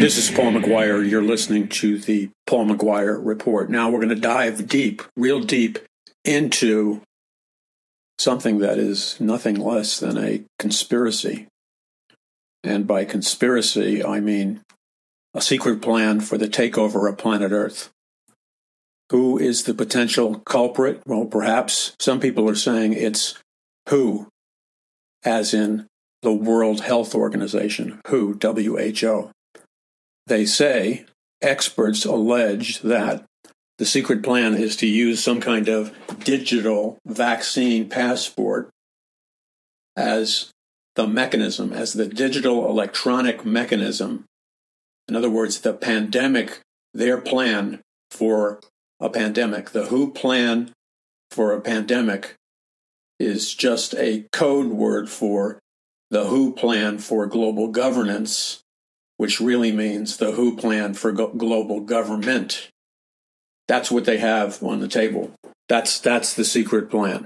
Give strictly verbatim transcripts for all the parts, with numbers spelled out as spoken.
This is Paul McGuire. You're listening to the Paul McGuire Report. Now we're going to dive deep, real deep, into something that is nothing less than a conspiracy. And by conspiracy, I mean a secret plan for the takeover of planet Earth. Who is the potential culprit? Well, perhaps some people are saying it's W H O, as in the World Health Organization, W H O, W H O. They say, experts allege that the secret plan is to use some kind of digital vaccine passport as the mechanism, as the digital electronic mechanism. In other words, the pandemic, their plan for a pandemic, the W H O plan for a pandemic is just a code word for the W H O plan for global governance, which really means the W H O plan for go- global government. That's what they have on the table. That's that's the secret plan.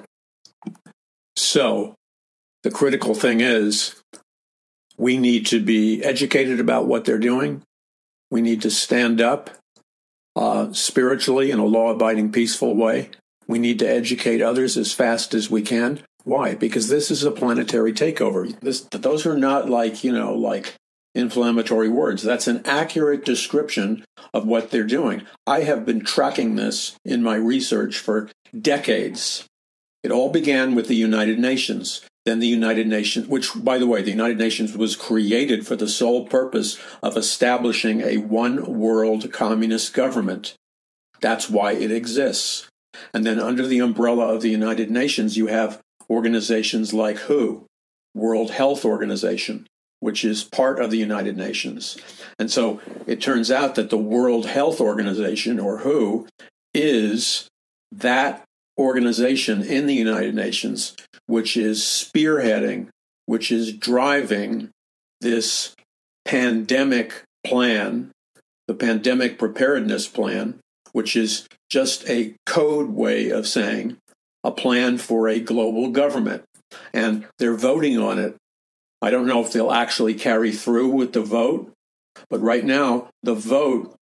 So the critical thing is we need to be educated about what they're doing. We need to stand up uh, spiritually in a law-abiding, peaceful way. We need to educate others as fast as we can. Why? Because this is a planetary takeover. This, those are not like, you know, like inflammatory words. That's an accurate description of what they're doing. I have been tracking this in my research for decades. It all began with the United Nations. Then the United Nations, which, by the way, the United Nations was created for the sole purpose of establishing a one-world communist government. That's why it exists. And then under the umbrella of the United Nations, you have organizations like W H O, World Health Organization, which is part of the United Nations. And so it turns out that the World Health Organization, or W H O, is that organization in the United Nations which is spearheading, which is driving this pandemic plan, the pandemic preparedness plan, which is just a code way of saying a plan for a global government. And they're voting on it. I don't know if they'll actually carry through with the vote, but right now the vote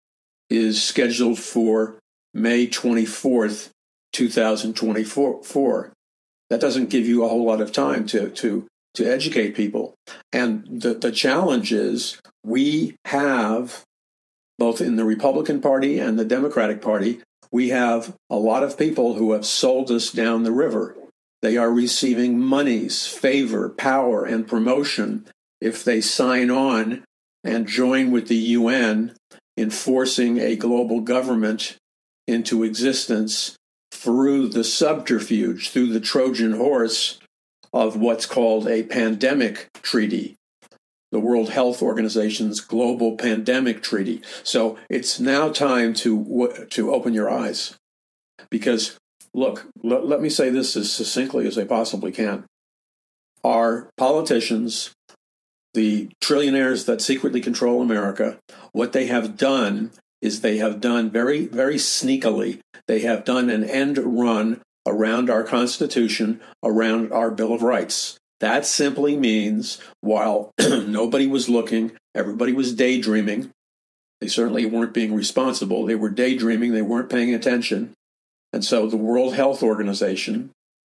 is scheduled for May twenty-fourth, twenty twenty-four. That doesn't give you a whole lot of time to to to educate people. And the, the challenge is we have, both in the Republican Party and the Democratic Party, we have a lot of people who have sold us down the river. They are receiving monies, favor, power, and promotion if they sign on and join with the U N in forcing a global government into existence through the subterfuge, through the Trojan horse of what's called a pandemic treaty, the World Health Organization's global pandemic treaty. So it's now time to to open your eyes. Because, look, let, let me say this as succinctly as I possibly can. Our politicians, the trillionaires that secretly control America, what they have done is they have done very, very sneakily, they have done an end run around our Constitution, around our Bill of Rights. That simply means while nobody was looking, everybody was daydreaming. They certainly weren't being responsible. They were daydreaming. They weren't paying attention. And so the World Health Organization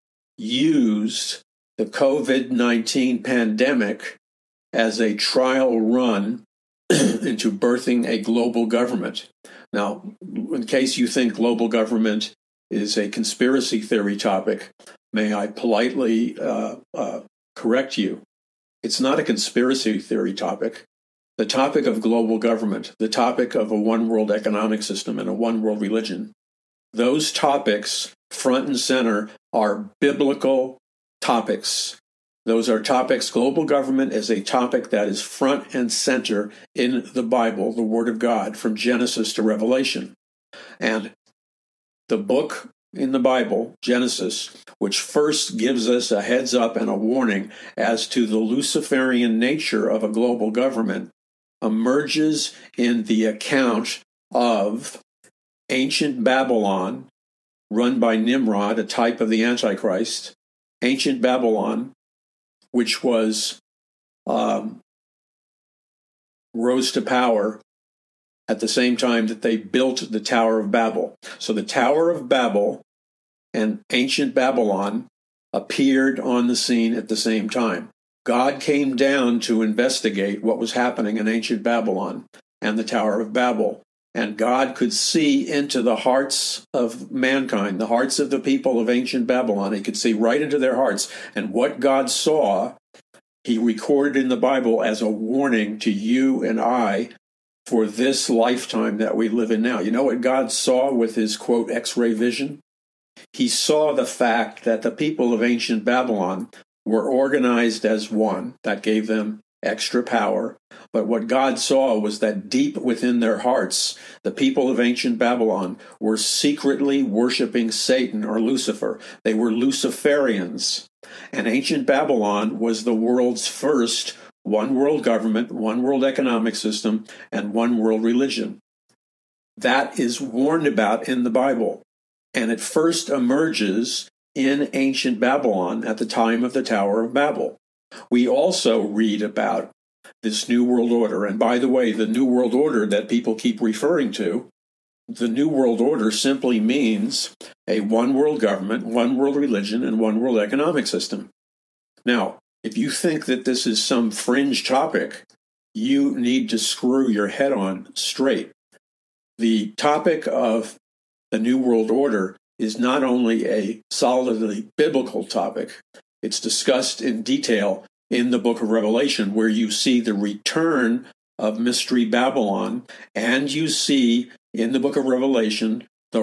used the covid nineteen pandemic as a trial run into birthing a global government. Now, in case you think global government is a conspiracy theory topic, may I politely uh, uh, correct you. It's not a conspiracy theory topic. The topic of global government, the topic of a one-world economic system and a one-world religion, those topics, front and center, are biblical topics. Those are topics. Global government is a topic that is front and center in the Bible, the Word of God, from Genesis to Revelation. And the book in the Bible, Genesis, which first gives us a heads up and a warning as to the Luciferian nature of a global government, emerges in the account of ancient Babylon, run by Nimrod, a type of the Antichrist, ancient Babylon, which was um, rose to power at the same time that they built the Tower of Babel. So the Tower of Babel and ancient Babylon appeared on the scene at the same time. God came down to investigate what was happening in ancient Babylon and the Tower of Babel. And God could see into the hearts of mankind, the hearts of the people of ancient Babylon. He could see right into their hearts. And what God saw, he recorded in the Bible as a warning to you and I for this lifetime that we live in now. You know what God saw with his, quote, X-ray vision? He saw the fact that the people of ancient Babylon were organized as one. That gave them extra power. But what God saw was that deep within their hearts, the people of ancient Babylon were secretly worshiping Satan or Lucifer. They were Luciferians. And ancient Babylon was the world's first one world government, one world economic system, and one world religion. That is warned about in the Bible. And it first emerges in ancient Babylon at the time of the Tower of Babel. We also read about this New World Order. And by the way, the New World Order that people keep referring to, the New World Order simply means a one world government, one world religion, and one world economic system. Now, if you think that this is some fringe topic, you need to screw your head on straight. The topic of the New World Order is not only a solidly biblical topic, it's discussed in detail in the book of Revelation, where you see the return of Mystery Babylon, and you see in the book of Revelation the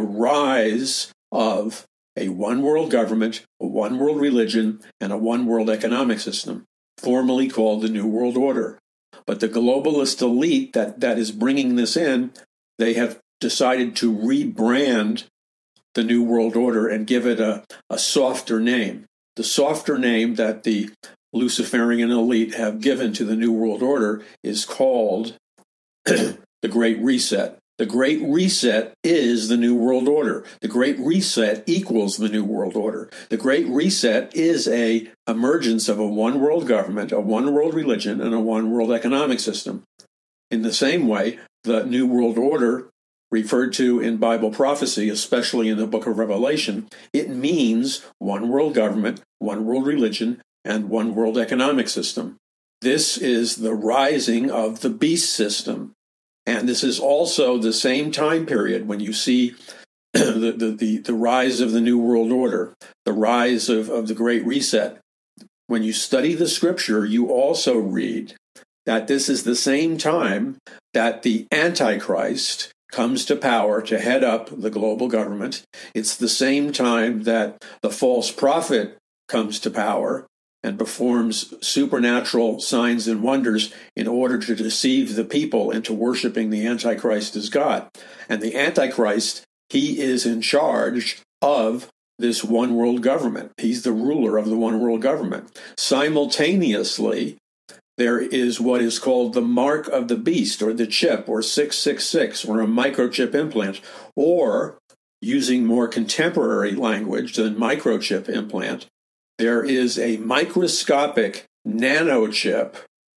rise of a one-world government, a one-world religion, and a one-world economic system, formerly called the New World Order. But the globalist elite that, that is bringing this in, they have decided to rebrand the New World Order and give it a, a softer name. The softer name that the Luciferian elite have given to the New World Order is called the Great Reset. The Great Reset is the New World Order. The Great Reset equals the New World Order. The Great Reset is a emergence of a one world government, a one world religion, and a one world economic system. In the same way, the New World Order, referred to in Bible prophecy, especially in the book of Revelation, it means one world government, one world religion, and one world economic system. This is the rising of the beast system. And this is also the same time period when you see the, the, the, the rise of the New World Order, the rise of, of the Great Reset. When you study the scripture, you also read that this is the same time that the Antichrist comes to power to head up the global government. It's the same time that the false prophet comes to power and performs supernatural signs and wonders in order to deceive the people into worshiping the Antichrist as God. And the Antichrist, he is in charge of this one world government. He's the ruler of the one world government. Simultaneously, there is what is called the mark of the beast, or the chip, or six six six, or a microchip implant, or, using more contemporary language than microchip implant, there is a microscopic nanochip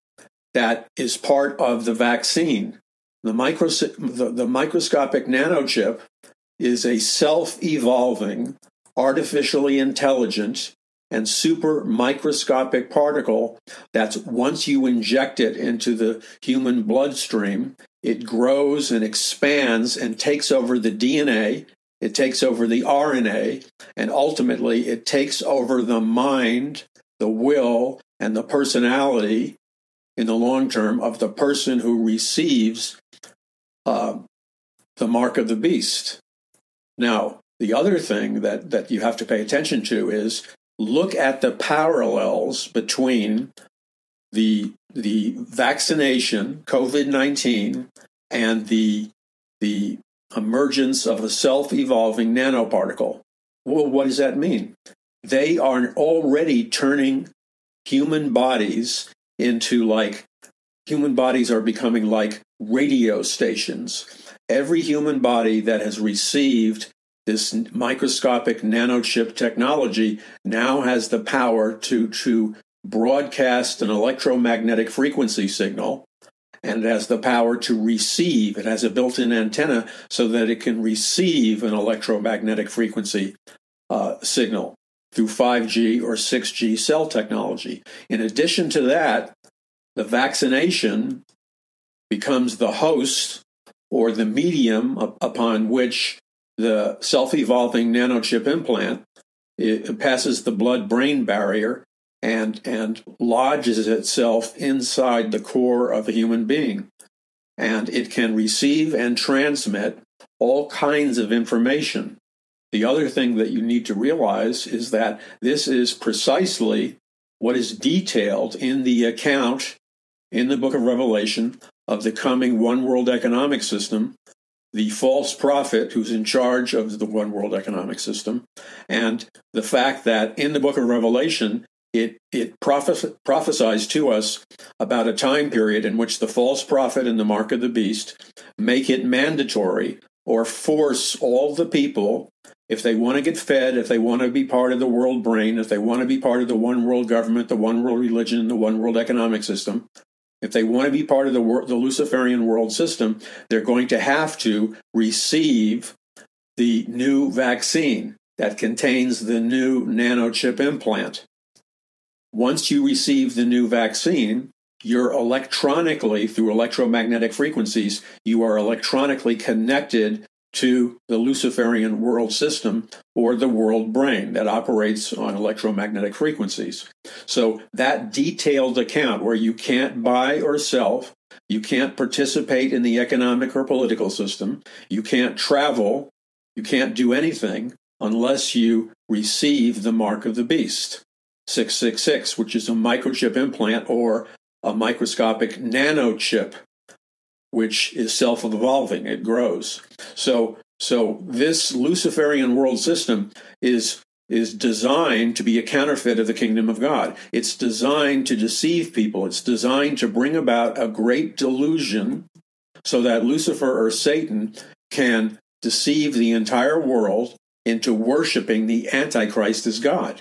that is part of the vaccine. The, micro, the, the microscopic nanochip is a self-evolving, artificially intelligent, and super microscopic particle that's, once you inject it into the human bloodstream, it grows and expands and takes over the D N A, it takes over the R N A, and ultimately it takes over the mind, the will, and the personality in the long term of the person who receives uh, the mark of the beast. Now, the other thing that, that you have to pay attention to is look at the parallels between the, the vaccination, COVID nineteen, and the, the emergence of a self-evolving nanoparticle. Well, what does that mean? They are already turning human bodies into like, human bodies are becoming like radio stations. Every human body that has received this microscopic nanochip technology now has the power to, to broadcast an electromagnetic frequency signal, and it has the power to receive. It has a built-in antenna so that it can receive an electromagnetic frequency uh, signal through five G or six G cell technology. In addition to that, the vaccination becomes the host or the medium upon which the self-evolving nanochip implant, it passes the blood-brain barrier and, and lodges itself inside the core of a human being. And it can receive and transmit all kinds of information. The other thing that you need to realize is that this is precisely what is detailed in the account in the book of Revelation of the coming one world economic system, the false prophet who's in charge of the one world economic system, and the fact that in the book of Revelation, it, it prophes- prophesies to us about a time period in which the false prophet and the mark of the beast make it mandatory or force all the people, if they want to get fed, if they want to be part of the world brain, if they want to be part of the one world government, the one world religion, the one world economic system, if they want to be part of the, wor- the Luciferian world system, they're going to have to receive the new vaccine that contains the new nanochip implant. Once you receive the new vaccine, you're electronically, through electromagnetic frequencies, you are electronically connected to the Luciferian world system or the world brain that operates on electromagnetic frequencies. So that detailed account where you can't buy or sell, you can't participate in the economic or political system, you can't travel, you can't do anything unless you receive the mark of the beast, six six six, which is a microchip implant or a microscopic nanochip, which is self-evolving. It grows. So, so this Luciferian world system is, is designed to be a counterfeit of the kingdom of God. It's designed to deceive people. It's designed to bring about a great delusion so that Lucifer or Satan can deceive the entire world into worshiping the Antichrist as God.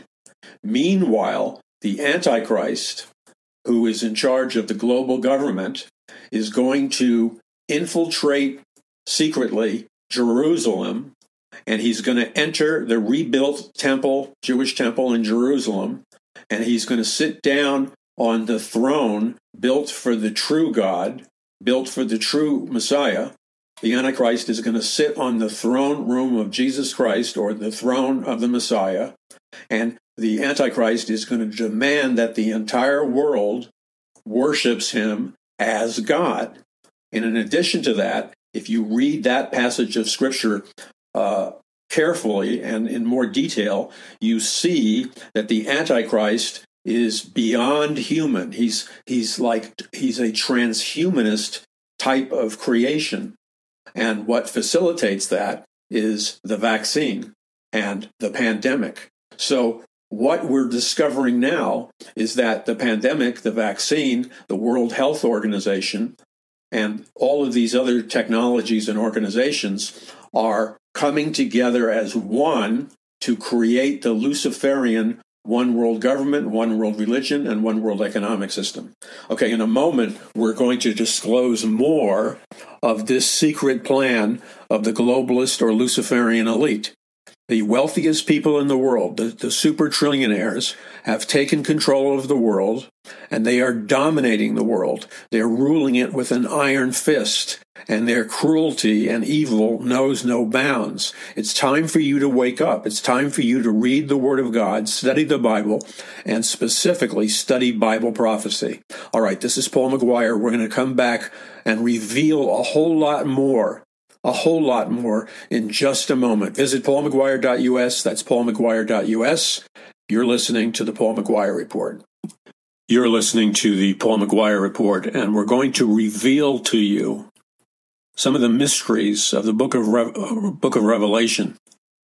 Meanwhile, the Antichrist, who is in charge of the global government, is going to infiltrate secretly Jerusalem, and he's going to enter the rebuilt temple, Jewish temple in Jerusalem, and he's going to sit down on the throne built for the true God, built for the true Messiah. The Antichrist is going to sit on the throne room of Jesus Christ, or the throne of the Messiah, and the Antichrist is going to demand that the entire world worships him as God. And in addition to that, if you read that passage of Scripture uh, carefully and in more detail, you see that the Antichrist is beyond human. He's he's like he's a transhumanist type of creation. And what facilitates that is the vaccine and the pandemic. So what we're discovering now is that the pandemic, the vaccine, the World Health Organization, and all of these other technologies and organizations are coming together as one to create the Luciferian one world government, one world religion, and one world economic system. Okay, in a moment, we're going to disclose more of this secret plan of the globalist or Luciferian elite. The wealthiest people in the world, the, the super trillionaires, have taken control of the world, and they are dominating the world. They're ruling it with an iron fist, and their cruelty and evil knows no bounds. It's time for you to wake up. It's time for you to read the Word of God, study the Bible, and specifically study Bible prophecy. All right, this is Paul McGuire. We're going to come back and reveal a whole lot more A whole lot more in just a moment. Visit paul mcguire dot u s. That's paul mcguire dot u s. You're listening to the Paul McGuire Report. You're listening to the Paul McGuire Report, and we're going to reveal to you some of the mysteries of the book of Re- book of Revelation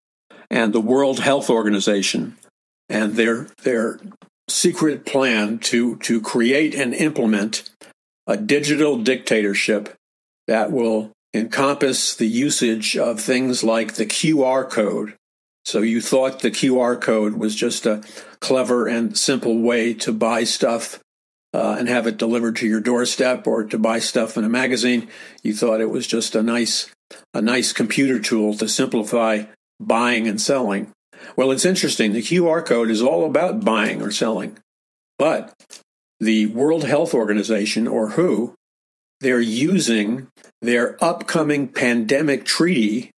and the World Health Organization and their their secret plan to to create and implement a digital dictatorship that will encompass the usage of things like the Q R code. So you thought the Q R code was just a clever and simple way to buy stuff uh, and have it delivered to your doorstep, or to buy stuff in a magazine. You thought it was just a nice, a nice computer tool to simplify buying and selling. Well, it's interesting. The Q R code is all about buying or selling. But the World Health Organization, or W H O, they're using their upcoming pandemic treaty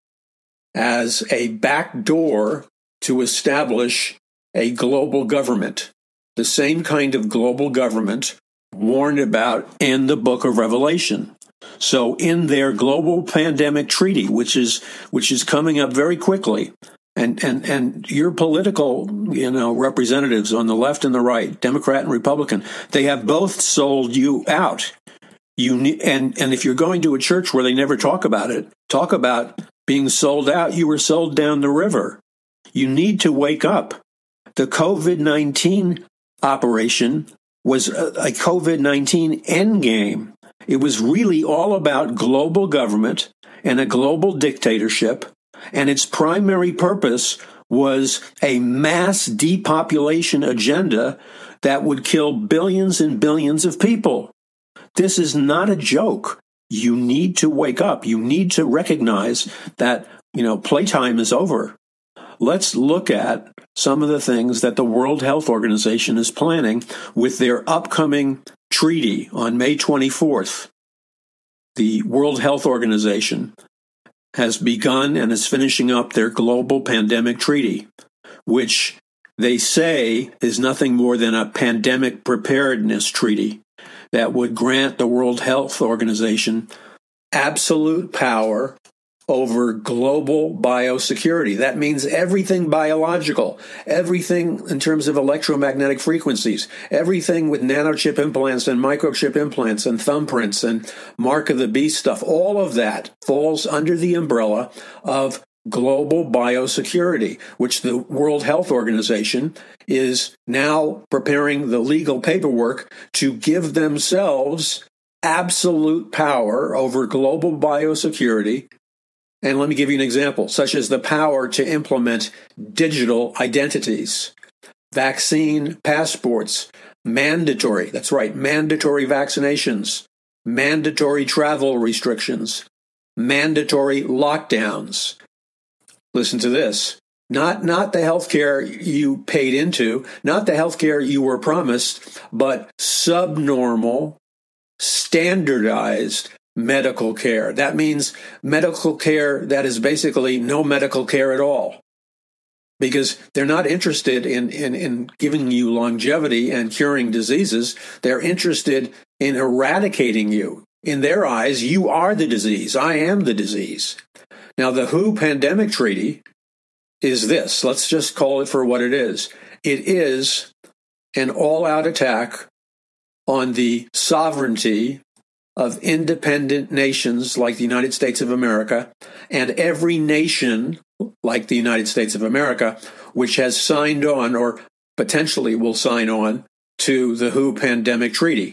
as a backdoor to establish a global government, the same kind of global government warned about in the book of Revelation. So in their global pandemic treaty, which is which is coming up very quickly, and and and your political, you know, representatives on the left and the right, Democrat and Republican, they have both sold you out. You need, and and if you're going to a church where they never talk about it, talk about being sold out. You were sold down the river. You need to wake up. The COVID nineteen operation was a, a COVID nineteen endgame. It was really all about global government and a global dictatorship, and its primary purpose was a mass depopulation agenda that would kill billions and billions of people. This is not a joke. You need to wake up. You need to recognize that, you know, playtime is over. Let's look at some of the things that the World Health Organization is planning with their upcoming treaty on May twenty-fourth. The World Health Organization has begun and is finishing up their global pandemic treaty, which they say is nothing more than a pandemic preparedness treaty that would grant the World Health Organization absolute power over global biosecurity. That means everything biological, everything in terms of electromagnetic frequencies, everything with nanochip implants and microchip implants and thumbprints and mark of the beast stuff. All of that falls under the umbrella of global biosecurity, which the World Health Organization is now preparing the legal paperwork to give themselves absolute power over global biosecurity. And let me give you an example, such as the power to implement digital identities, vaccine passports, mandatory, that's right, mandatory vaccinations, mandatory travel restrictions, mandatory lockdowns. Listen to this. Not, not the healthcare you paid into, not the healthcare you were promised, but subnormal, standardized medical care. That means medical care that is basically no medical care at all, because they're not interested in, in, in giving you longevity and curing diseases. They're interested in eradicating you. In their eyes, you are the disease. I am the disease. Now, the W H O pandemic treaty is this. Let's just call it for what it is. It is an all-out attack on the sovereignty of independent nations like the United States of America, and every nation like the United States of America, which has signed on or potentially will sign on to the W H O pandemic treaty.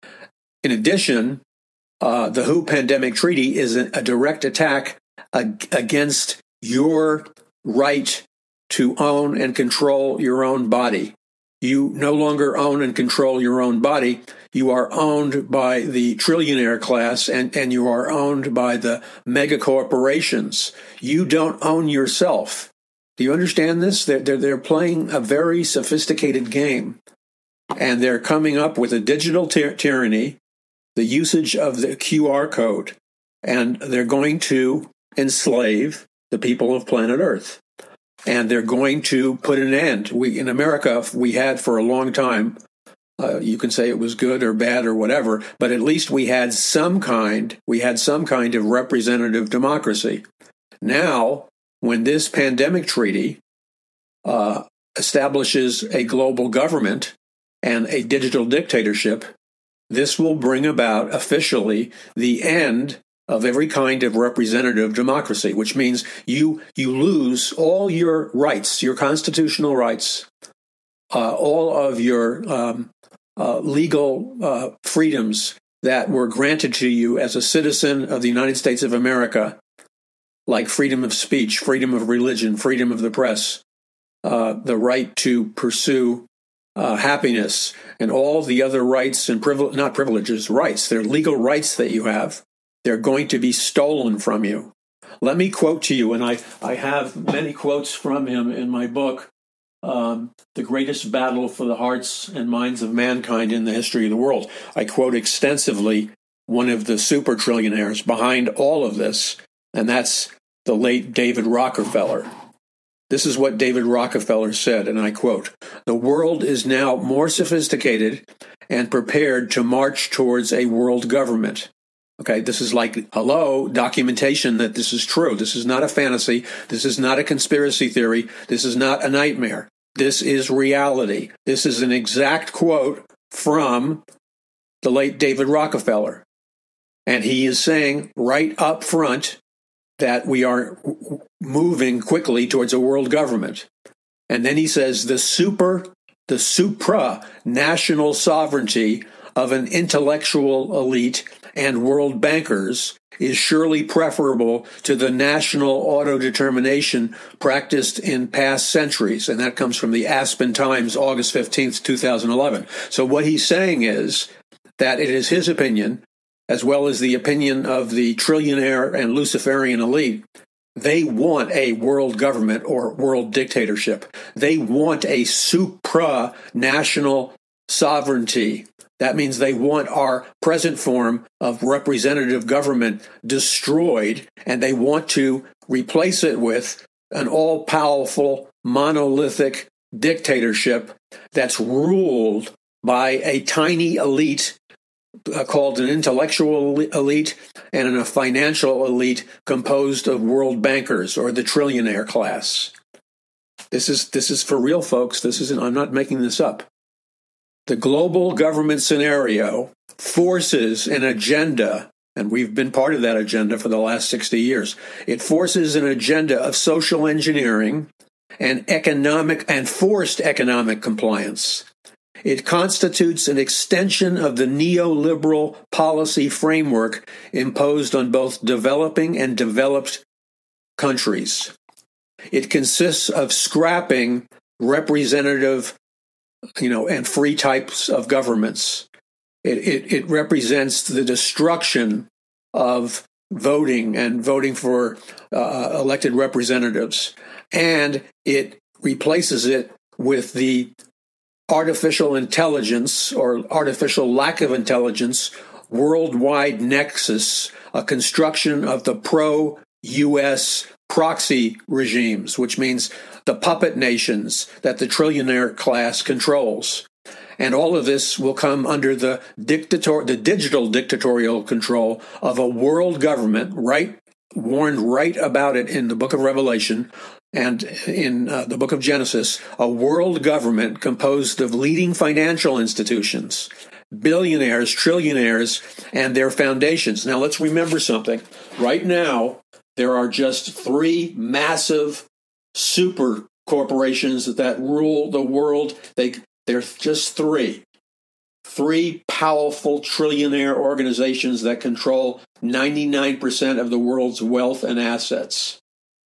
In addition, uh, the W H O pandemic treaty is a, a direct attack ag- against your right to own and control your own body. You no longer own and control your own body. You are owned by the trillionaire class, and, and you are owned by the mega corporations. You don't own yourself. Do you understand this? They're, they're, they're playing a very sophisticated game, and they're coming up with a digital ty- tyranny, the usage of the Q R code, and they're going to enslave the people of planet Earth. And they're going to put an end. We in America, we had for a long time, uh, you can say it was good or bad or whatever, but at least we had some kind, we had some kind of representative democracy. Now, when this pandemic treaty uh, establishes a global government and a digital dictatorship, this will bring about officially the end of every kind of representative democracy, which means you you lose all your rights, your constitutional rights, uh, all of your um, uh, legal uh, freedoms that were granted to you as a citizen of the United States of America, like freedom of speech, freedom of religion, freedom of the press, uh, the right to pursue uh, happiness, and all the other rights and privileges, not privileges, rights, they're legal rights that you have, they're going to be stolen from you. Let me quote to you, and I, I have many quotes from him in my book, um, The Greatest Battle for the Hearts and Minds of Mankind in the History of the World. I quote extensively one of the super trillionaires behind all of this, and that's the late David Rockefeller. This is what David Rockefeller said, and I quote, "The world is now more sophisticated and prepared to march towards a world government." Okay, this is like, hello, documentation that this is true. This is not a fantasy. This is not a conspiracy theory. This is not a nightmare. This is reality. This is an exact quote from the late David Rockefeller. And he is saying right up front that we are moving quickly towards a world government. And then he says the super, the supra-national sovereignty of an intellectual elite and world bankers is surely preferable to the national auto-determination practiced in past centuries. And that comes from the Aspen Times, August fifteenth, twenty eleven. So what he's saying is that it is his opinion, as well as the opinion of the trillionaire and Luciferian elite, they want a world government or world dictatorship. They want a supra-national sovereignty. That means they want our present form of representative government destroyed, and they want to replace it with an all-powerful, monolithic dictatorship that's ruled by a tiny elite uh, called an intellectual elite and a financial elite composed of world bankers or the trillionaire class. This is this is for real, folks. This isn't. I'm not making this up. The global government scenario forces an agenda, and we've been part of that agenda for the last sixty years. It forces an agenda of social engineering and economic and forced economic compliance. It constitutes an extension of the neoliberal policy framework imposed on both developing and developed countries. It consists of scrapping representative you know, and free types of governments. It, it, it represents the destruction of voting and voting for uh, elected representatives. And it replaces it with the artificial intelligence or artificial lack of intelligence worldwide nexus, a construction of the pro-U S proxy regimes, which means the puppet nations that the trillionaire class controls. And all of this will come under the dictator, the digital dictatorial control of a world government, right, warned right about it in the book of Revelation and in uh, the book of Genesis, a world government composed of leading financial institutions, billionaires, trillionaires, and their foundations. Now, let's remember something. Right now, there are just three massive super corporations that rule the world. They, they're just three. Three powerful trillionaire organizations that control ninety-nine percent of the world's wealth and assets.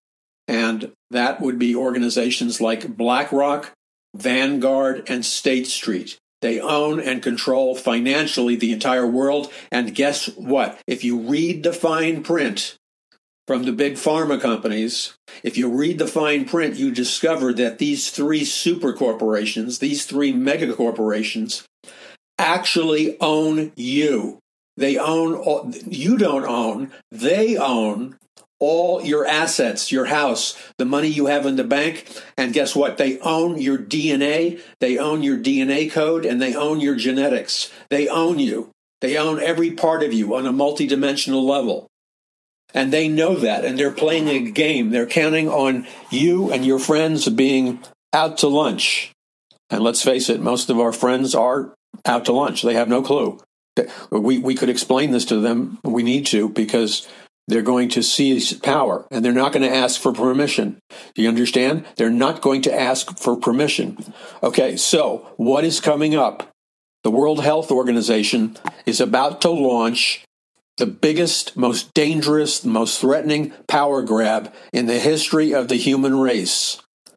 And that would be organizations like BlackRock, Vanguard, and State Street. They own and control financially the entire world. And guess what? If you read the fine print from the big pharma companies, if you read the fine print, you discover that these three super corporations, these three mega corporations, actually own you. They own, all, you don't own, they own all your assets, your house, the money you have in the bank. And guess what? They own your D N A, they own your D N A code, and they own your genetics. They own you. They own every part of you on a multidimensional level. And they know that, and they're playing a game. They're counting on you and your friends being out to lunch. And let's face it, most of our friends are out to lunch. They have no clue. We, we could explain this to them. We need to, because they're going to seize power, and they're not going to ask for permission. Do you understand? They're not going to ask for permission. Okay, so what is coming up? The World Health Organization is about to launch the biggest, most dangerous, most threatening power grab in the history of the human race.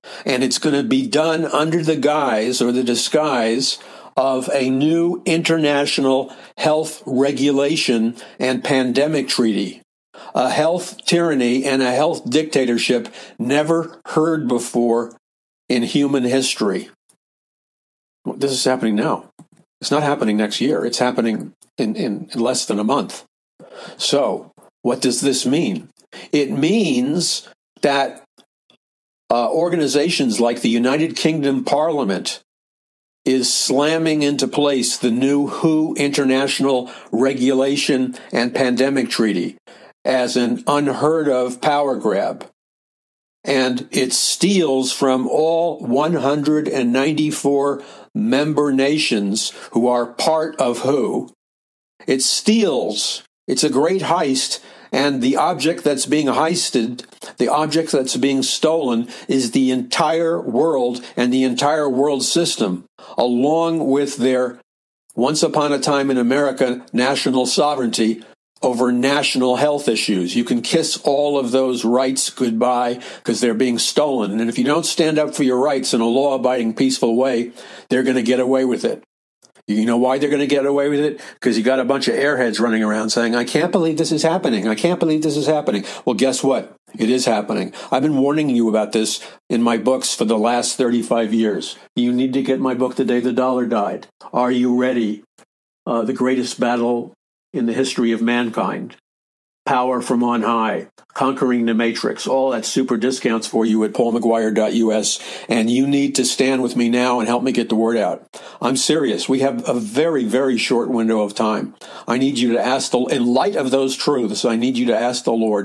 And it's going to be done under the guise or the disguise of a new international health regulation and pandemic treaty, a health tyranny and a health dictatorship never heard before in human history. This is happening now. It's not happening next year. It's happening in, in, in less than a month. So what does this mean? It means that uh, organizations like the United Kingdom Parliament is slamming into place the new W H O International Regulation and Pandemic Treaty as an unheard of power grab. And it steals from all one hundred ninety-four member nations who are part of W H O. It steals. It's a great heist. And the object that's being heisted, the object that's being stolen, is the entire world and the entire world system, along with their once upon a time in America national sovereignty over national health issues. You can kiss all of those rights goodbye because they're being stolen. And if you don't stand up for your rights in a law-abiding, peaceful way, they're going to get away with it. You know why they're going to get away with it? Because you got a bunch of airheads running around saying, I can't believe this is happening. I can't believe this is happening. Well, guess what? It is happening. I've been warning you about this in my books for the last thirty-five years. You need to get my book, The Day the Dollar Died. Are you ready? Uh, the greatest battle in the history of mankind. Power from on high. Conquering the Matrix. All that super discounts for you at paul mcguire dot u s. And you need to stand with me now and help me get the word out. I'm serious. We have a very, very short window of time. I need you to ask, the, in light of those truths, I need you to ask the Lord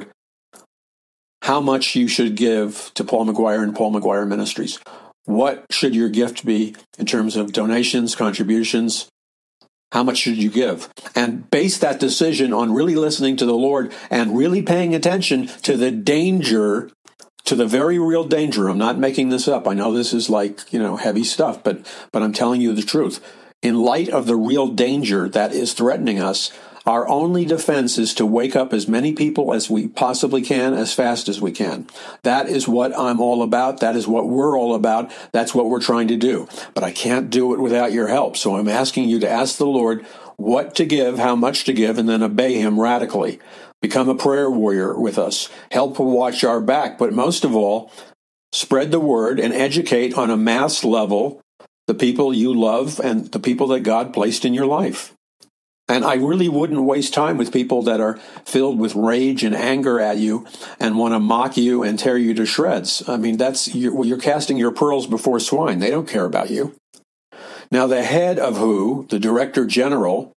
how much you should give to Paul McGuire and Paul McGuire Ministries. What should your gift be in terms of donations, contributions? How much should you give? And base that decision on really listening to the Lord and really paying attention to the danger, to the very real danger. I'm not making this up. I know this is like, you know, heavy stuff, but but I'm telling you the truth. In light of the real danger that is threatening us, our only defense is to wake up as many people as we possibly can, as fast as we can. That is what I'm all about. That is what we're all about. That's what we're trying to do. But I can't do it without your help. So I'm asking you to ask the Lord what to give, how much to give, and then obey him radically. Become a prayer warrior with us. Help watch our back. But most of all, spread the word and educate on a mass level the people you love and the people that God placed in your life. And I really wouldn't waste time with people that are filled with rage and anger at you and want to mock you and tear you to shreds. I mean, that's you're, you're casting your pearls before swine. They don't care about you. Now, the head of W H O, the Director General,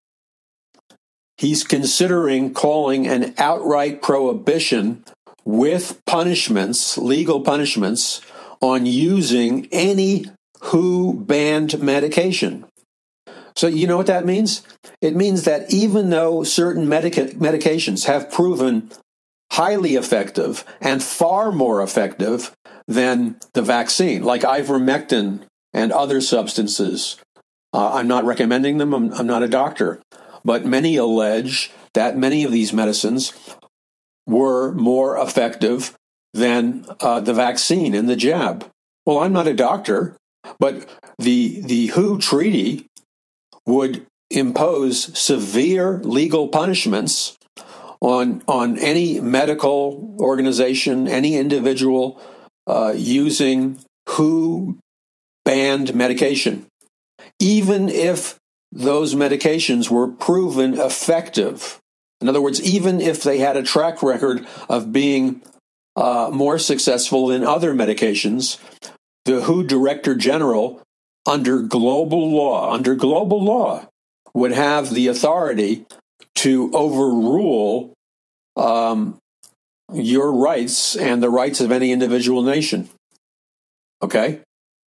he's considering calling an outright prohibition with punishments, legal punishments, on using any W H O-banned medication. So you know what that means? It means that even though certain medica- medications have proven highly effective and far more effective than the vaccine, like ivermectin and other substances, uh, I'm not recommending them, I'm, I'm not a doctor, but many allege that many of these medicines were more effective than uh, the vaccine and the jab. Well, I'm not a doctor, but the the W H O treaty would impose severe legal punishments on on any medical organization, any individual uh, using W H O-banned medication, even if those medications were proven effective. In other words, even if they had a track record of being uh, more successful than other medications, the W H O Director General, under global law, under global law, would have the authority to overrule um, your rights and the rights of any individual nation. Okay?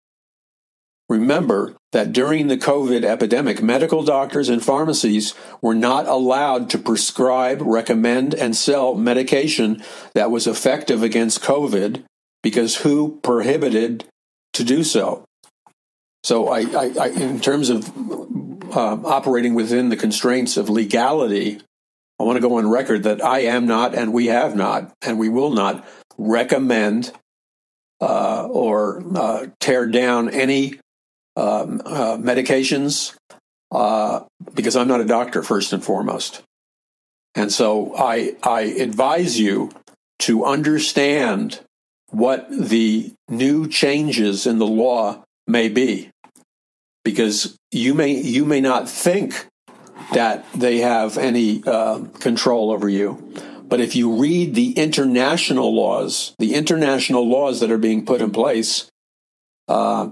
Remember that during the COVID epidemic, medical doctors and pharmacies were not allowed to prescribe, recommend, and sell medication that was effective against COVID because W H O prohibited to do so. So I, I, I in terms of uh, operating within the constraints of legality, I want to go on record that I am not, and we have not, and we will not recommend uh, or uh, tear down any um, uh, medications uh, because I'm not a doctor, first and foremost. And so I, I advise you to understand what the new changes in the law may be, because you may you may not think that they have any uh, control over you. But if you read the international laws, the international laws that are being put in place, uh,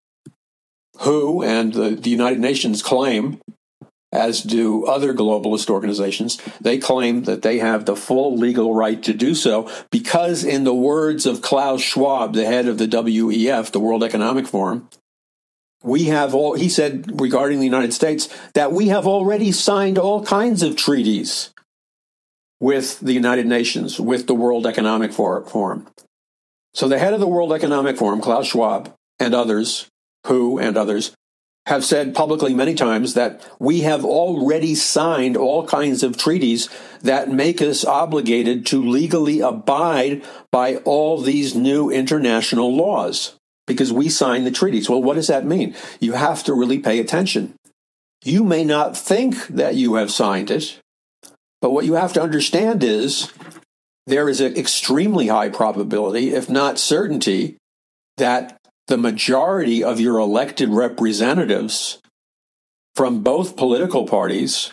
W H O and the, the United Nations claim, as do other globalist organizations, they claim that they have the full legal right to do so because, in the words of Klaus Schwab, the head of the W E F, the World Economic Forum, we have all, he said regarding the United States, that we have already signed all kinds of treaties with the United Nations, with the World Economic Forum. So the head of the World Economic Forum, Klaus Schwab, and others, W H O and others, have said publicly many times that we have already signed all kinds of treaties that make us obligated to legally abide by all these new international laws because we signed the treaties. Well, what does that mean? You have to really pay attention. You may not think that you have signed it, but what you have to understand is there is an extremely high probability, if not certainty, that the majority of your elected representatives from both political parties,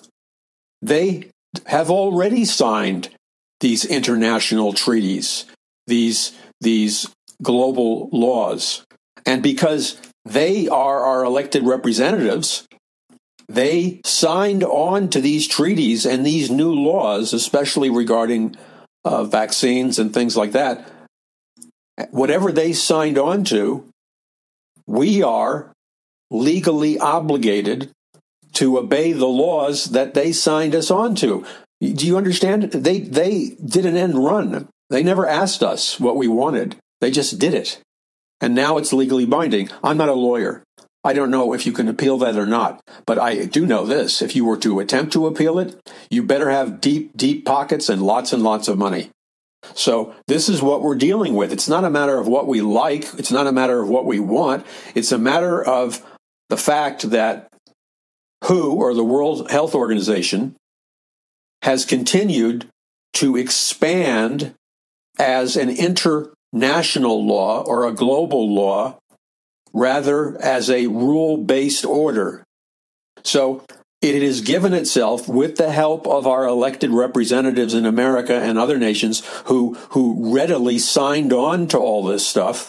they have already signed these international treaties, these, these global laws. And because they are our elected representatives, they signed on to these treaties and these new laws, especially regarding uh, vaccines and things like that. Whatever they signed on to, we are legally obligated to obey the laws that they signed us on to. Do you understand? They they did an end run. They never asked us what we wanted. They just did it. And now it's legally binding. I'm not a lawyer. I don't know if you can appeal that or not, but I do know this. If you were to attempt to appeal it, you better have deep, deep pockets and lots and lots of money. So this is what we're dealing with. It's not a matter of what we like. It's not a matter of what we want. It's a matter of the fact that W H O, or the World Health Organization, has continued to expand as an international law or a global law rather as a rule-based order. So it has given itself, with the help of our elected representatives in America and other nations who, who readily signed on to all this stuff,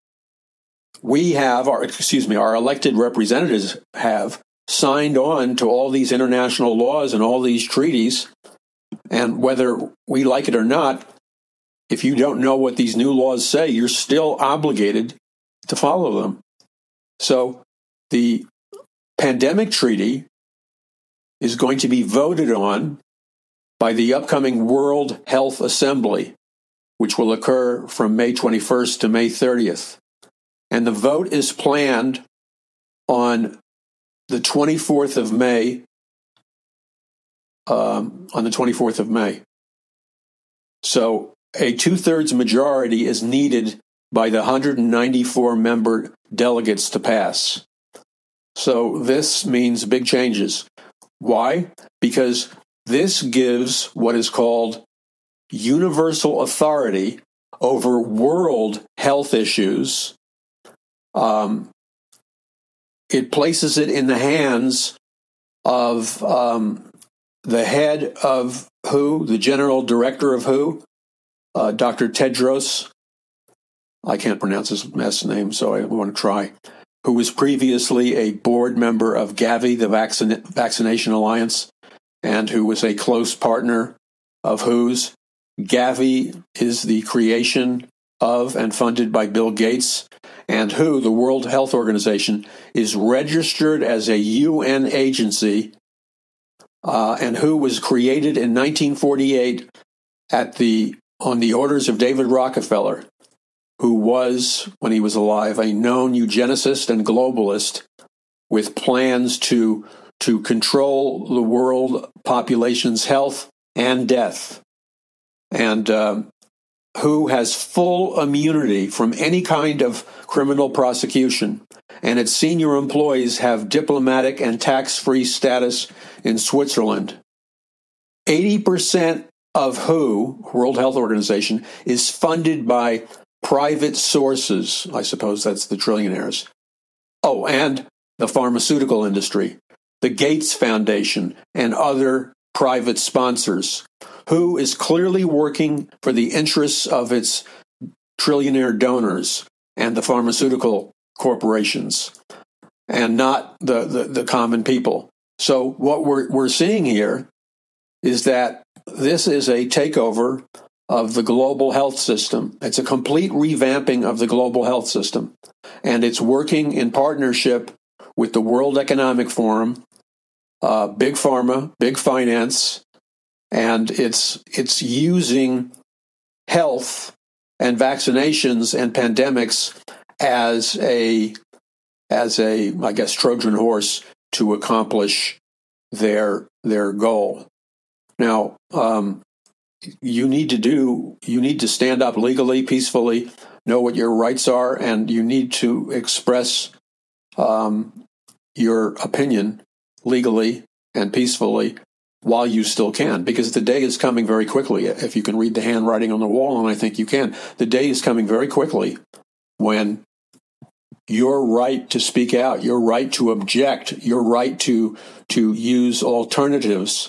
we have, our, excuse me, our elected representatives have signed on to all these international laws and all these treaties. And whether we like it or not, if you don't know what these new laws say, you're still obligated to follow them. So the pandemic treaty is going to be voted on by the upcoming World Health Assembly, which will occur from May twenty-first to May thirtieth. And the vote is planned on the twenty-fourth of May, um, on the twenty-fourth of May. So a two-thirds majority is needed by the one hundred ninety-four member delegates to pass. So this means big changes. Why? Because this gives what is called universal authority over world health issues. Um, it places it in the hands of um, the head of W H O, the general director of W H O, uh, Doctor Tedros. I can't pronounce his last name, so I want to try. Who was previously a board member of Gavi, the Vaccin- Vaccination Alliance, and who was a close partner of W H O's. Gavi is the creation of and funded by Bill Gates, and W H O, the World Health Organization, is registered as a U N agency, uh, and W H O was created in nineteen forty-eight at the on the orders of David Rockefeller, who was, when he was alive, a known eugenicist and globalist with plans to, to control the world population's health and death. And um, W H O has full immunity from any kind of criminal prosecution, and its senior employees have diplomatic and tax-free status in Switzerland. eighty percent of W H O, World Health Organization, is funded by private sources. I suppose that's the trillionaires. Oh, and the pharmaceutical industry, the Gates Foundation, and other private sponsors. W H O is clearly working for the interests of its trillionaire donors and the pharmaceutical corporations, and not the, the, the common people. So what we're we're seeing here is that this is a takeover of the global health system. It's a complete revamping of the global health system, and it's working in partnership with the World Economic Forum, uh, Big Pharma, Big Finance, and it's it's using health and vaccinations and pandemics as a as a I guess Trojan horse to accomplish their their goal. Now, um, you need to do you need to stand up legally, peacefully, know what your rights are, and you need to express um, your opinion legally and peacefully while you still can, because the day is coming very quickly. If you can read the handwriting on the wall, and I think you can, the day is coming very quickly when your right to speak out, your right to object, your right to to use alternatives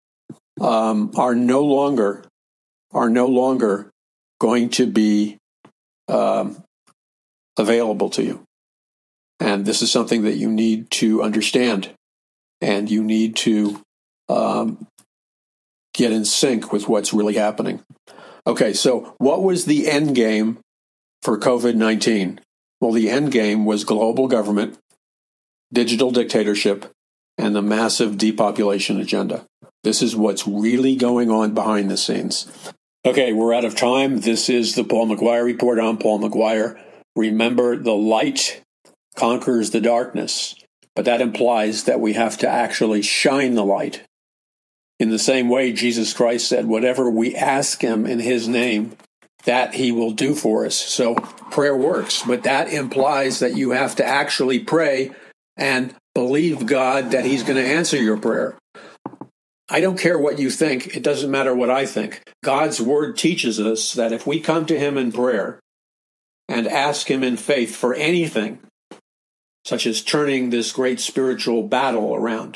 um, are no longer are no longer going to be um, available to you. And this is something that you need to understand, and you need to um, get in sync with what's really happening. Okay, so what was the end game for COVID nineteen? Well, the end game was global government, digital dictatorship, and the massive depopulation agenda. This is what's really going on behind the scenes. Okay, we're out of time. This is the Paul McGuire Report. I'm Paul McGuire. Remember, the light conquers the darkness, but that implies that we have to actually shine the light. In the same way, Jesus Christ said, whatever we ask him in his name, that he will do for us. So prayer works, but that implies that you have to actually pray and believe God that he's going to answer your prayer. I don't care what you think. It doesn't matter what I think. God's word teaches us that if we come to him in prayer and ask him in faith for anything, such as turning this great spiritual battle around,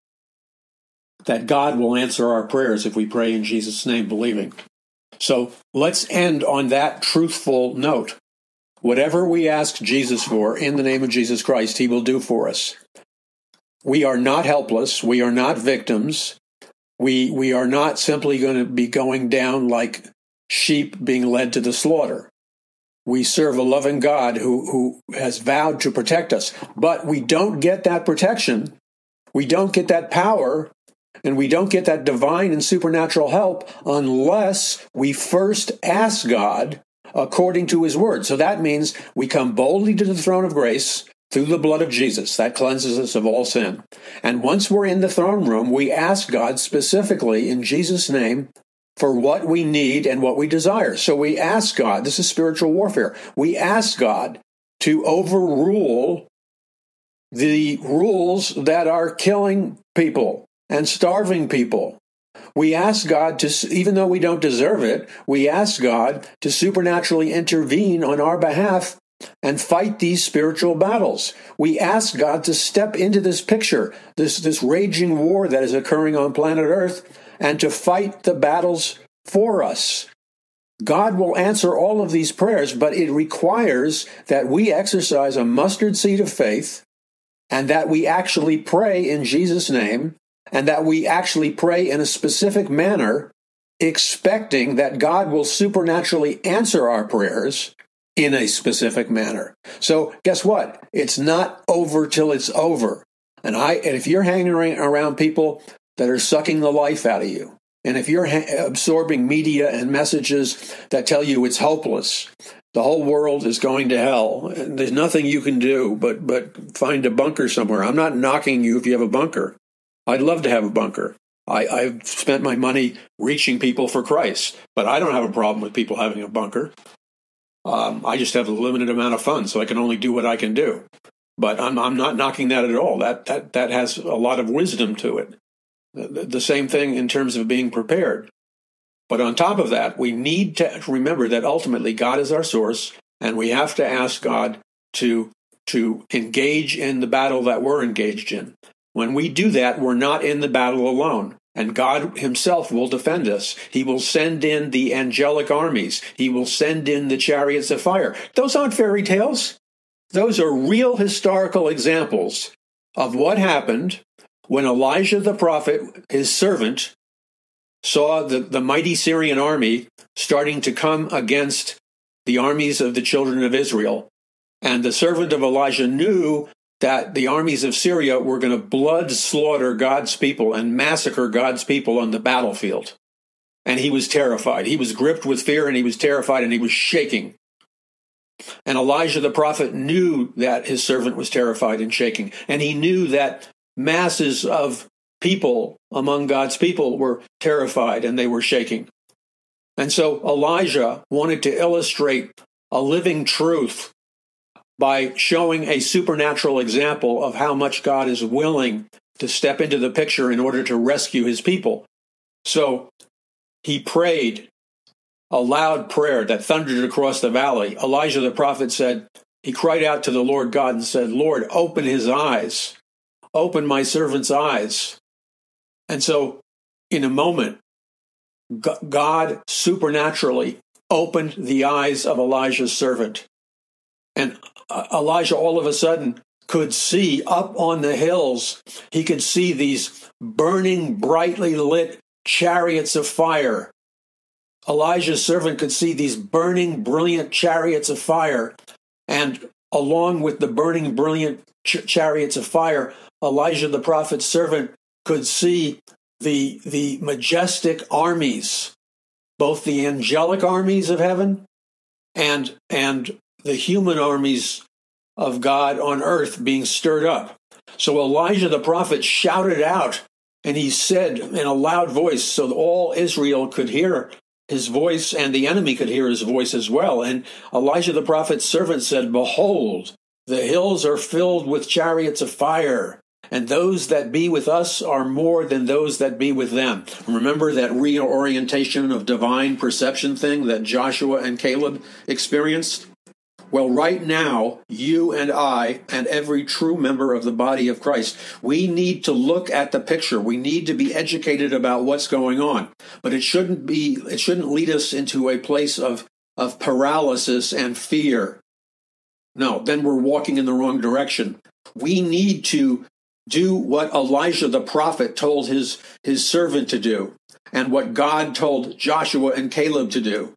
that God will answer our prayers if we pray in Jesus' name, believing. So let's end on that truthful note. Whatever we ask Jesus for in the name of Jesus Christ, he will do for us. We are not helpless. We are not victims. We we are not simply going to be going down like sheep being led to the slaughter. We serve a loving God who, who has vowed to protect us. But we don't get that protection. We don't get that power. And we don't get that divine and supernatural help unless we first ask God according to his word. So that means we come boldly to the throne of grace through the blood of Jesus. That cleanses us of all sin. And once we're in the throne room, we ask God specifically in Jesus' name for what we need and what we desire. So we ask God, this is spiritual warfare, we ask God to overrule the rules that are killing people and starving people. We ask God to, even though we don't deserve it, we ask God to supernaturally intervene on our behalf and fight these spiritual battles. We ask God to step into this picture, this, this raging war that is occurring on planet Earth, and to fight the battles for us. God will answer all of these prayers, but it requires that we exercise a mustard seed of faith, and that we actually pray in Jesus' name, and that we actually pray in a specific manner, expecting that God will supernaturally answer our prayers in a specific manner. So guess what? It's not over till it's over. And I, and if you're hanging around people that are sucking the life out of you, and if you're ha- absorbing media and messages that tell you it's hopeless, the whole world is going to hell, and there's nothing you can do but but find a bunker somewhere. I'm not knocking you if you have a bunker. I'd love to have a bunker. I, I've spent my money reaching people for Christ, but I don't have a problem with people having a bunker. Um, I just have a limited amount of funds, so I can only do what I can do. But I'm, I'm not knocking that at all. That that that has a lot of wisdom to it. The, the same thing in terms of being prepared. But on top of that, we need to remember that ultimately God is our source, and we have to ask God to to engage in the battle that we're engaged in. When we do that, we're not in the battle alone. And God himself will defend us. He will send in the angelic armies. He will send in the chariots of fire. Those aren't fairy tales. Those are real historical examples of what happened when Elijah the prophet, his servant, saw the, the mighty Syrian army starting to come against the armies of the children of Israel. And the servant of Elijah knew that the armies of Syria were going to blood slaughter God's people and massacre God's people on the battlefield. And he was terrified. He was gripped with fear, and he was terrified, and he was shaking. And Elijah the prophet knew that his servant was terrified and shaking. And he knew that masses of people among God's people were terrified and they were shaking. And so Elijah wanted to illustrate a living truth by showing a supernatural example of how much God is willing to step into the picture in order to rescue his people. So he prayed a loud prayer that thundered across the valley. Elijah the prophet said, he cried out to the Lord God and said, Lord, open his eyes, open my servant's eyes. And so in a moment, God supernaturally opened the eyes of Elijah's servant. And Elijah all of a sudden could see up on the hills, he could see these burning, brightly lit chariots of fire. Elijah's servant could see these burning, brilliant chariots of fire. And along with the burning, brilliant ch- chariots of fire, Elijah the prophet's servant could see the, the majestic armies, both the angelic armies of heaven and, and the human armies of God on earth being stirred up. So Elijah the prophet shouted out, and he said in a loud voice so that all Israel could hear his voice and the enemy could hear his voice as well. And Elijah the prophet's servant said, behold, the hills are filled with chariots of fire, and those that be with us are more than those that be with them. Remember that reorientation of divine perception thing that Joshua and Caleb experienced? Well, right now, you and I and every true member of the body of Christ, we need to look at the picture. We need to be educated about what's going on. But it shouldn't be, it shouldn't lead us into a place of, of paralysis and fear. No, then we're walking in the wrong direction. We need to do what Elijah the prophet told his, his servant to do, and what God told Joshua and Caleb to do.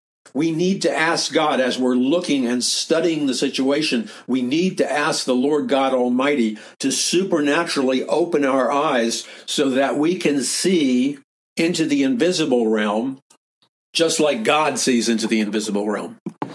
We need to ask God, as we're looking and studying the situation, we need to ask the Lord God Almighty to supernaturally open our eyes so that we can see into the invisible realm, just like God sees into the invisible realm.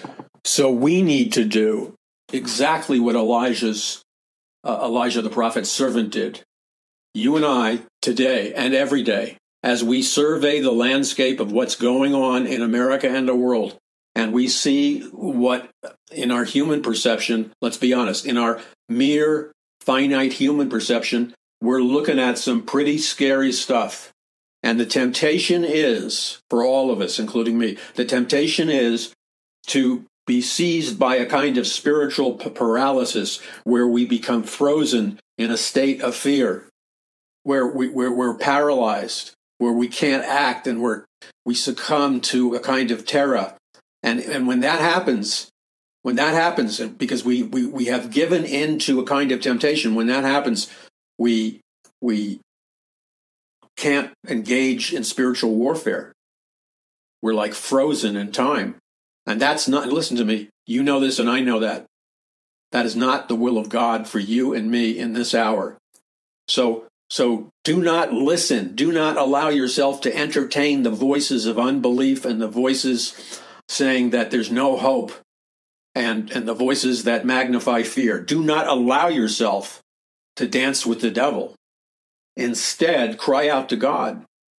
So we need to do exactly what Elijah's uh, Elijah the prophet's servant did. You and I, today and every day, as we survey the landscape of what's going on in America and the world, and we see what, in our human perception, let's be honest, in our mere finite human perception, we're looking at some pretty scary stuff. And the temptation is, for all of us, including me, the temptation is to be seized by a kind of spiritual p- paralysis where we become frozen in a state of fear, where we, where we're paralyzed, where we can't act, and we're, we succumb to a kind of terror. And, and when that happens, when that happens, because we, we, we have given in to a kind of temptation, when that happens, we, we can't engage in spiritual warfare. We're like frozen in time. And that's not, listen to me, you know this and I know that. That is not the will of God for you and me in this hour. So, so do not listen. Do not allow yourself to entertain the voices of unbelief and the voices saying that there's no hope and, and the voices that magnify fear. Do not allow yourself to dance with the devil. Instead, cry out to God.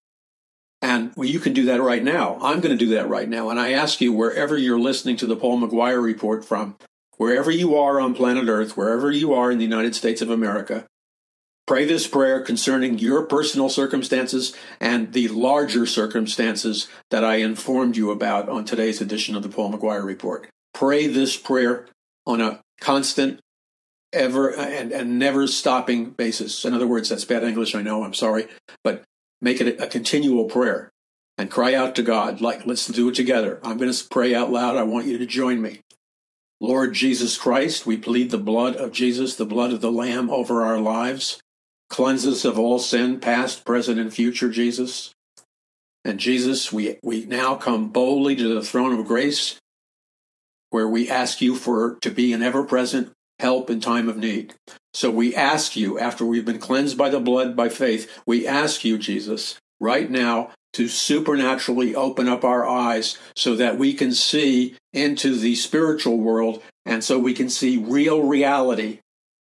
And well, you can do that right now. I'm going to do that right now. And I ask you, wherever you're listening to the Paul McGuire Report from, wherever you are on planet Earth, wherever you are in the United States of America, pray this prayer concerning your personal circumstances and the larger circumstances that I informed you about on today's edition of the Paul McGuire Report. Pray this prayer on a constant, ever and, and never stopping basis. In other words, that's bad English, I know, I'm sorry, but make it a, a continual prayer and cry out to God. Like, let's do it together. I'm going to pray out loud. I want you to join me. Lord Jesus Christ, we plead the blood of Jesus, the blood of the Lamb over our lives. Cleanse us of all sin, past, present, and future, Jesus. And Jesus, we, we now come boldly to the throne of grace, where we ask you for to be an ever-present help in time of need. So we ask you, after we've been cleansed by the blood by faith, we ask you, Jesus, right now to supernaturally open up our eyes so that we can see into the spiritual world and so we can see real reality.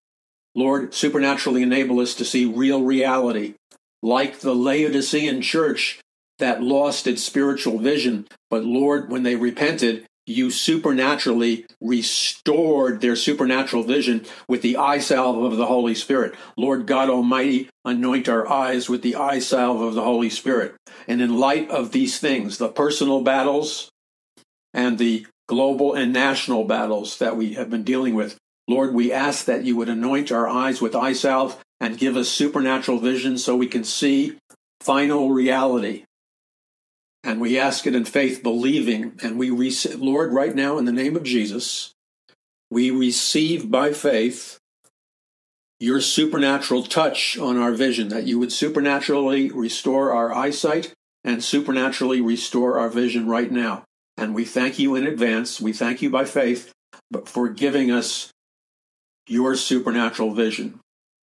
Lord, supernaturally enable us to see real reality, like the Laodicean church that lost its spiritual vision. But Lord, when they repented, you supernaturally restored their supernatural vision with the eye salve of the Holy Spirit. Lord God Almighty, anoint our eyes with the eye salve of the Holy Spirit. And in light of these things, the personal battles and the global and national battles that we have been dealing with, Lord, we ask that you would anoint our eyes with eye salve and give us supernatural vision so we can see final reality. And we ask it in faith, believing, and we receive, Lord, right now in the name of Jesus, we receive by faith your supernatural touch on our vision, that you would supernaturally restore our eyesight and supernaturally restore our vision right now. And we thank you in advance. We thank you by faith, but for giving us your supernatural vision.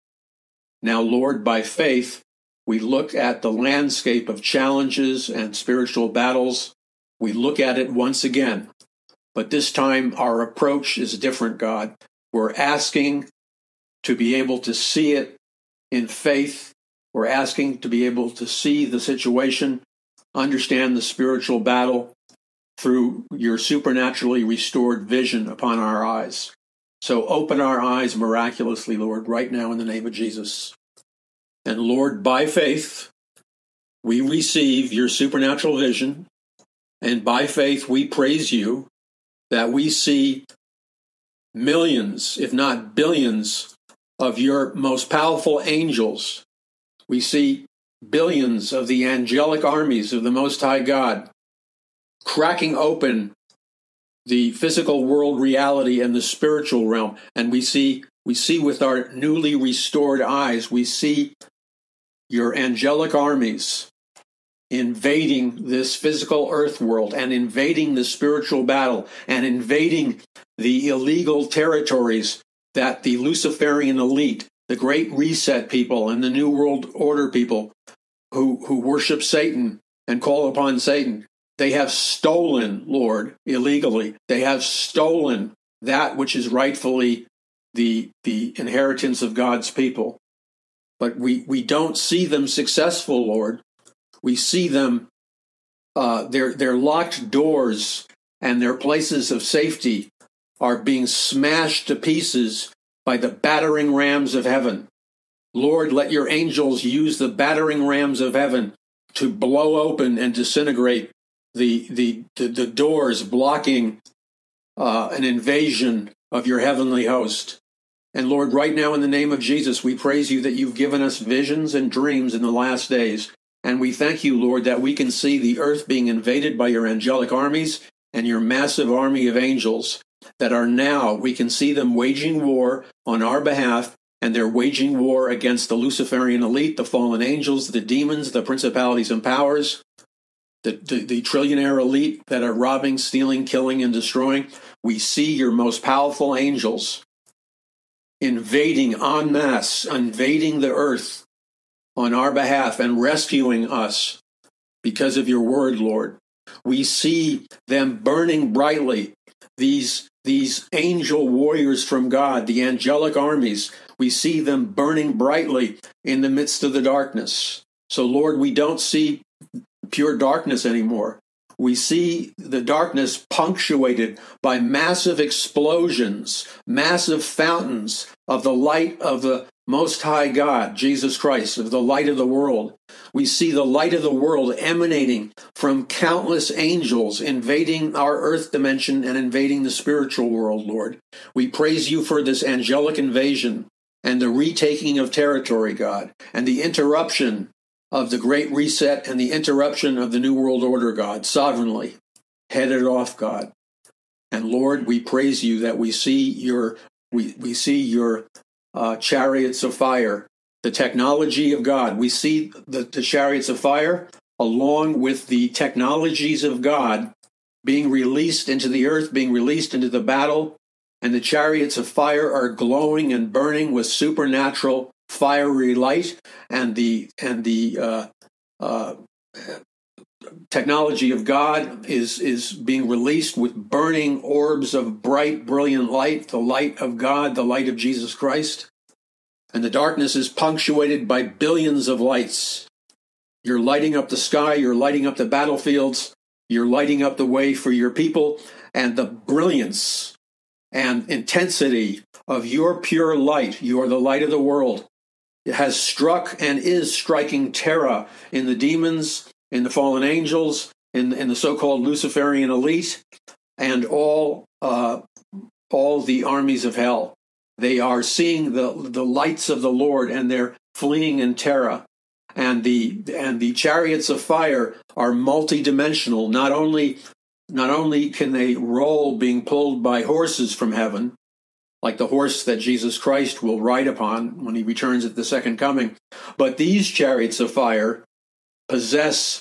Now, Lord, by faith, we look at the landscape of challenges and spiritual battles. We look at it once again. But this time our approach is different, God. We're asking to be able to see it in faith. We're asking to be able to see the situation, understand the spiritual battle through your supernaturally restored vision upon our eyes. So open our eyes miraculously, Lord, right now in the name of Jesus. And Lord, by faith, we receive your supernatural vision. And by faith, we praise you that we see millions, if not billions, of your most powerful angels. We see billions of the angelic armies of the Most High God cracking open the physical world reality and the spiritual realm. And we see, we see with our newly restored eyes, we see your angelic armies invading this physical earth world and invading the spiritual battle and invading the illegal territories that the Luciferian elite, the Great Reset people and the New World Order people who, who worship Satan and call upon Satan, they have stolen, Lord, illegally. They have stolen that which is rightfully the, the inheritance of God's people. But we, we don't see them successful, Lord. We see them, uh, their, their locked doors and their places of safety are being smashed to pieces by the battering rams of heaven. Lord, let your angels use the battering rams of heaven to blow open and disintegrate the, the, the, the doors blocking uh, an invasion of your heavenly host. And Lord, right now in the name of Jesus, we praise you that you've given us visions and dreams in the last days. And we thank you, Lord, that we can see the earth being invaded by your angelic armies and your massive army of angels that are now, we can see them waging war on our behalf, and they're waging war against the Luciferian elite, the fallen angels, the demons, the principalities and powers, the, the, the trillionaire elite that are robbing, stealing, killing, and destroying. We see your most powerful angels invading en masse, invading the earth on our behalf and rescuing us because of your word, Lord. We see them burning brightly, these, these angel warriors from God, the angelic armies. We see them burning brightly in the midst of the darkness. So, Lord, we don't see pure darkness anymore. We see the darkness punctuated by massive explosions, massive fountains of the light of the Most High God, Jesus Christ, of the light of the world. We see the light of the world emanating from countless angels invading our earth dimension and invading the spiritual world, Lord. We praise you for this angelic invasion and the retaking of territory, God, and the interruption of the Great Reset and the interruption of the New World Order, God, sovereignly. Head it off, God. And Lord, we praise you that we see your we, we see your uh, chariots of fire, the technology of God. We see the, the chariots of fire along with the technologies of God being released into the earth, being released into the battle, and the chariots of fire are glowing and burning with supernatural fiery light, and the and the uh, uh, technology of God is is being released with burning orbs of bright, brilliant light, the light of God, the light of Jesus Christ. And the darkness is punctuated by billions of lights. You're lighting up the sky, you're lighting up the battlefields, you're lighting up the way for your people, and the brilliance and intensity of your pure light, you are the light of the world. It has struck and is striking terror in the demons, in the fallen angels, in, in the so-called Luciferian elite, and all uh, all the armies of hell. They are seeing the the lights of the Lord, and they're fleeing in terror. And the and the chariots of fire are multidimensional. Not only not only can they roll, being pulled by horses from heaven, like the horse that Jesus Christ will ride upon when he returns at the second coming. But these chariots of fire possess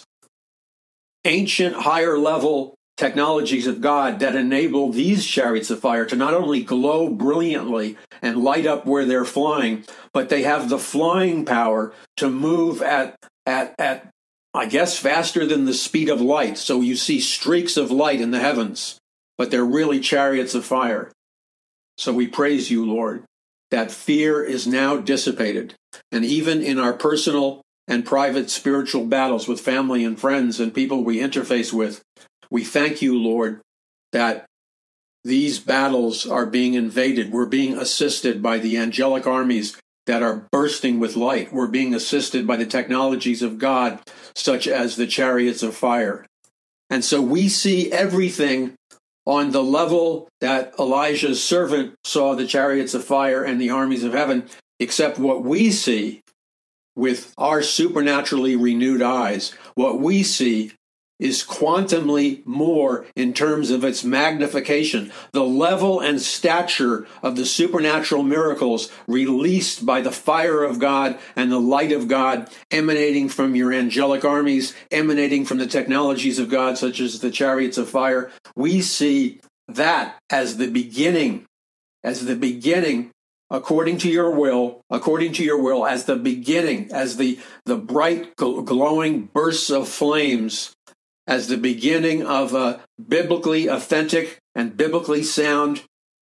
ancient higher level technologies of God that enable these chariots of fire to not only glow brilliantly and light up where they're flying, but they have the flying power to move at, at, at I guess, faster than the speed of light. So you see streaks of light in the heavens, but they're really chariots of fire. So we praise you, Lord, that fear is now dissipated. And even in our personal and private spiritual battles with family and friends and people we interface with, we thank you, Lord, that these battles are being invaded. We're being assisted by the angelic armies that are bursting with light. We're being assisted by the technologies of God, such as the chariots of fire. And so we see everything on the level that Elijah's servant saw the chariots of fire and the armies of heaven, except what we see with our supernaturally renewed eyes. What we see is quantumly more in terms of its magnification. The level and stature of the supernatural miracles released by the fire of God and the light of God emanating from your angelic armies, emanating from the technologies of God, such as the chariots of fire. We see that as the beginning, as the beginning, according to your will, according to your will, as the beginning, as the, the bright glowing bursts of flames, as the beginning of a biblically authentic and biblically sound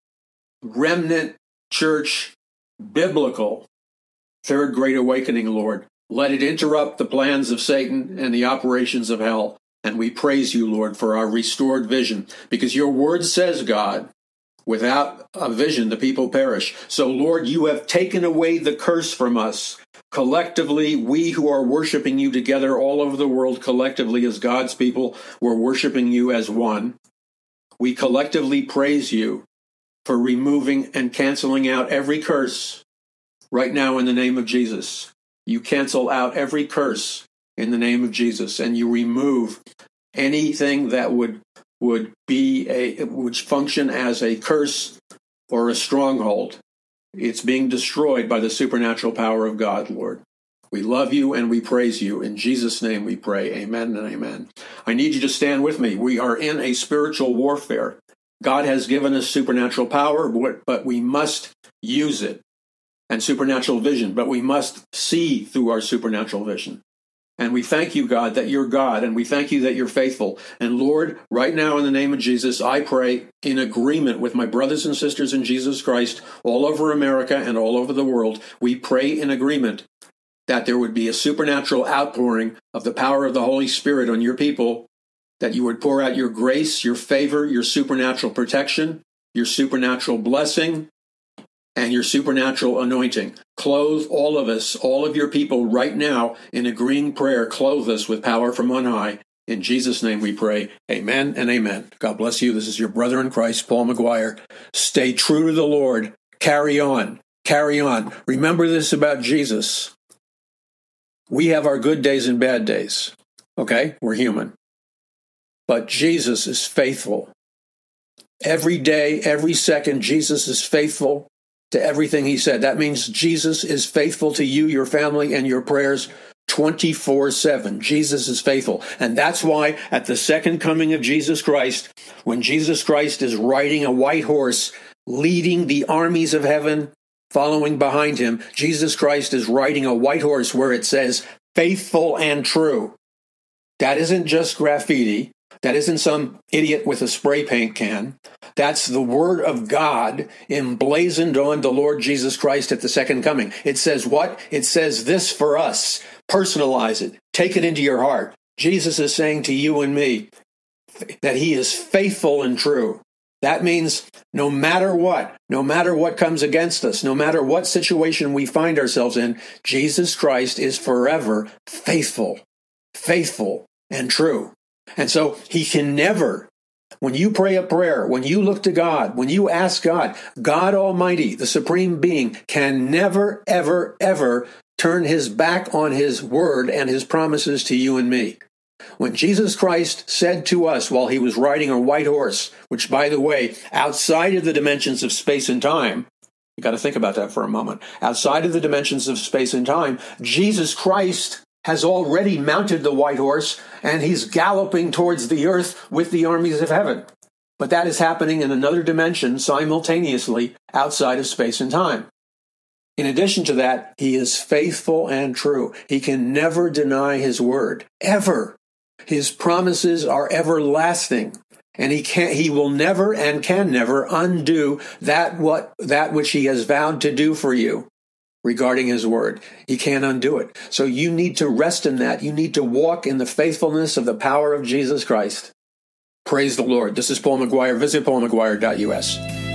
remnant church, biblical third great awakening, Lord. Let it interrupt the plans of Satan and the operations of hell. And we praise you, Lord, for our restored vision, because your word says, God, without a vision, the people perish. So, Lord, you have taken away the curse from us. Collectively, we who are worshiping you together all over the world, collectively as God's people, we're worshiping you as one. We collectively praise you for removing and canceling out every curse right now in the name of Jesus. You cancel out every curse in the name of Jesus, and you remove anything that would would be a which function as a curse or a stronghold. It's being destroyed by the supernatural power of God, Lord. We love you and we praise you. In Jesus' name we pray. Amen and amen. I need you to stand with me. We are in a spiritual warfare. God has given us supernatural power, but we must use it, and supernatural vision, but we must see through our supernatural vision. And we thank you, God, that you're God, and we thank you that you're faithful. And Lord, right now in the name of Jesus, I pray in agreement with my brothers and sisters in Jesus Christ all over America and all over the world. We pray in agreement that there would be a supernatural outpouring of the power of the Holy Spirit on your people, that you would pour out your grace, your favor, your supernatural protection, your supernatural blessing, and your supernatural anointing. Clothe all of us, all of your people right now in agreeing prayer. Clothe us with power from on high. In Jesus' name we pray. Amen and amen. God bless you. This is your brother in Christ, Paul McGuire. Stay true to the Lord. Carry on. Carry on. Remember this about Jesus. We have our good days and bad days. Okay? We're human. But Jesus is faithful. Every day, every second, Jesus is faithful to everything he said. That means Jesus is faithful to you, your family, and your prayers twenty-four seven. Jesus is faithful. And that's why at the second coming of Jesus Christ, when Jesus Christ is riding a white horse, leading the armies of heaven, following behind him, Jesus Christ is riding a white horse where it says, faithful and true. That isn't just graffiti. That isn't some idiot with a spray paint can. That's the word of God emblazoned on the Lord Jesus Christ at the second coming. It says what? It says this for us. Personalize it. Take it into your heart. Jesus is saying to you and me that he is faithful and true. That means no matter what, no matter what comes against us, no matter what situation we find ourselves in, Jesus Christ is forever faithful, faithful and true. And so he can never, when you pray a prayer, when you look to God, when you ask God, God Almighty, the Supreme Being, can never, ever, ever turn his back on his word and his promises to you and me. When Jesus Christ said to us while he was riding a white horse, which, by the way, outside of the dimensions of space and time, you got to think about that for a moment, outside of the dimensions of space and time, Jesus Christ has already mounted the white horse, and he's galloping towards the earth with the armies of heaven. But that is happening in another dimension simultaneously outside of space and time. In addition to that, he is faithful and true. He can never deny his word, ever. His promises are everlasting, and he can he will never and can never undo that what that which he has vowed to do for you. Regarding his word, he can't undo it. So you need to rest in that. You need to walk in the faithfulness of the power of Jesus Christ. Praise the Lord. This is Paul McGuire. Visit paul mcguire dot u s.